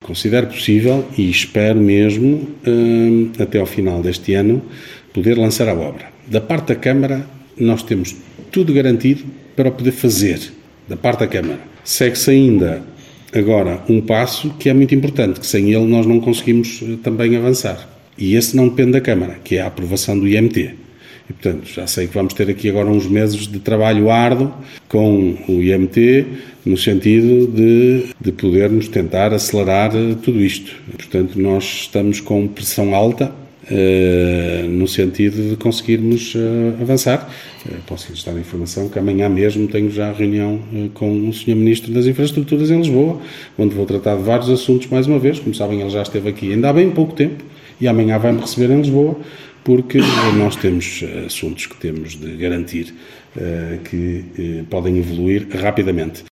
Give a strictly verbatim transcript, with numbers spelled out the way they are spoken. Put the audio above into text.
considero possível e espero mesmo, hum, até ao final deste ano, poder lançar a obra. Da parte da Câmara, nós temos tudo garantido para poder fazer, da parte da Câmara. Segue-se ainda agora um passo que é muito importante, que sem ele nós não conseguimos também avançar. E esse não depende da Câmara, que é a aprovação do I M T. E, portanto, já sei que vamos ter aqui agora uns meses de trabalho árduo com o I M T, no sentido de, de podermos tentar acelerar tudo isto. Portanto, nós estamos com pressão alta, Uh, no sentido de conseguirmos uh, avançar. Uh, posso lhes dar a informação que amanhã mesmo tenho já reunião uh, com o senhor Ministro das Infraestruturas em Lisboa, onde vou tratar de vários assuntos mais uma vez. Como sabem, ele já esteve aqui ainda há bem pouco tempo e amanhã vai-me receber em Lisboa, porque uh, nós temos uh, assuntos que temos de garantir uh, que uh, podem evoluir rapidamente.